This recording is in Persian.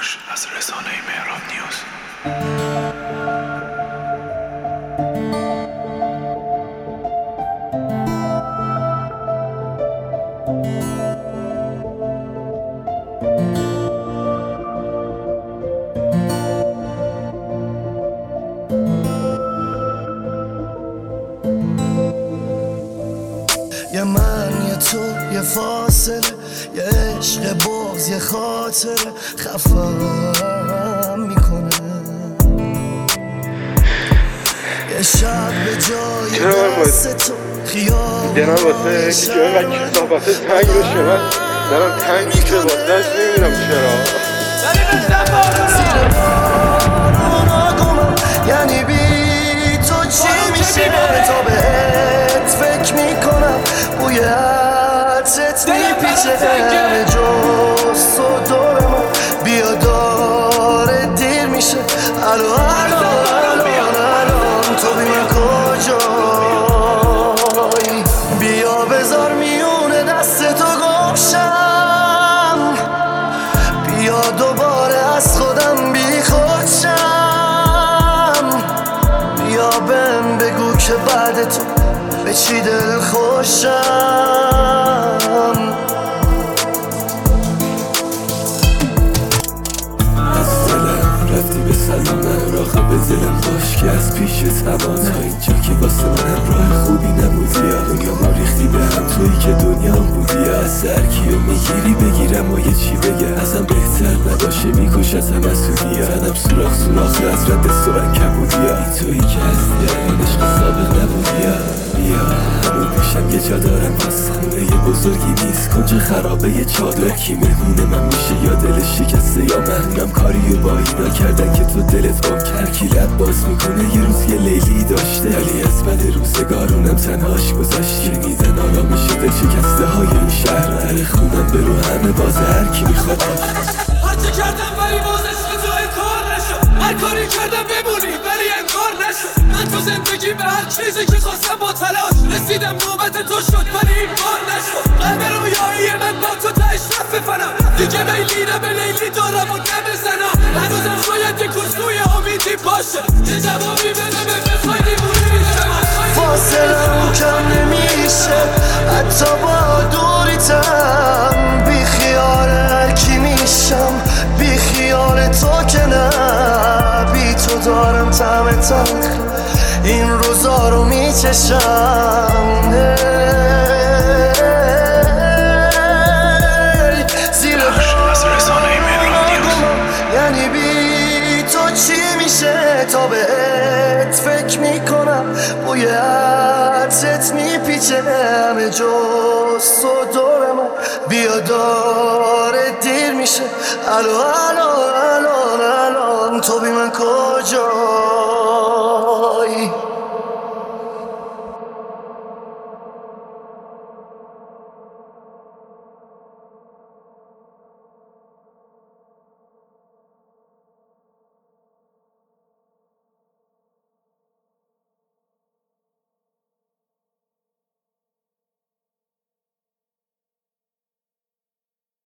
بخش از رسانه مهراب نیوز. یه من یه تو یه فاصله، یه عشق بغض یه خاطره خفم میکنه. یه شب به جای دست تو خیابون دلم واسه که اینقدر کثافت تنگ بشه، من دارم تنگ میشه واسهش، نمیدونم چرا. یعنی بی تو چی میشه؟ تا بهت فکر میکنم، بوی عطرت میپیچه همه جز تو دور من. بیا داره دیر میشه، الان تو بی من کجایی؟ بیا بذار میونه دست تو گمشم، بیا دوباره از خودم بی خودشم. بیا بهم بگو که بعد تو به چی دل خوشم. از دلم رفتی به سلامه، راقب دلم باش که از پیش تمام. تا اینجا که واسه منم راه خوبی نبودی، دنیا ما ریختی به هم، تویی که دنیا بودی. از سرکیو میگیری بگیرم و یه چی بگه، ازم بهتر نباشه میکشتم از سودی. زدم سوراخ از رد سرنگ کبودی، این تویی که هستی الان عشق سابق نبودی. بیا هنو پیشم یه جا دارم، واسه خونه یه بزرگی نیست، کنج خرابه یه چادر. کی مهمون من میشه یا دل شکسته یا مهمونم؟ کاریو با اینا کردن که تو دلت گم کرد. کی لب باز میکنه یه روز یه لیلی داشته، ولی از بد روزگارونم تنهاش گذاشت. که میدن آرامش به شکسته های این شهر، در خونم برو همه باز هر کی میخواد. هرچه کردم ولی باز عشق تو انکار نشد، هر کاری کردم بمونی ولی انکار نشد. من تو زندگی به هر چیزی که خواستم با تلاش رسیدم، نوبت تو شد ولی این بار نشد. قلب رویایی من با تو تهش رفت بفنم، دیگه لیلی نه به لیلی دارم و نبزنم. هنوزم شاید یه کوچلوی امیدی باشه، یه جوابی بده به بخوای دیمونی میشم. فاصلم کم نمیشه حتی با دوریتم، بی خیال هر کی میشم، بی خیال تو که نه. بی تو دارم طعم تلخ این روزا رو میچشم. زیر یعنی بی تو چی میشه؟ تا بهت فکر میکنم، بوی عطرت میپیچه همه جز تو دور من. بیا داره دیر میشه، الان تو بی من کجا؟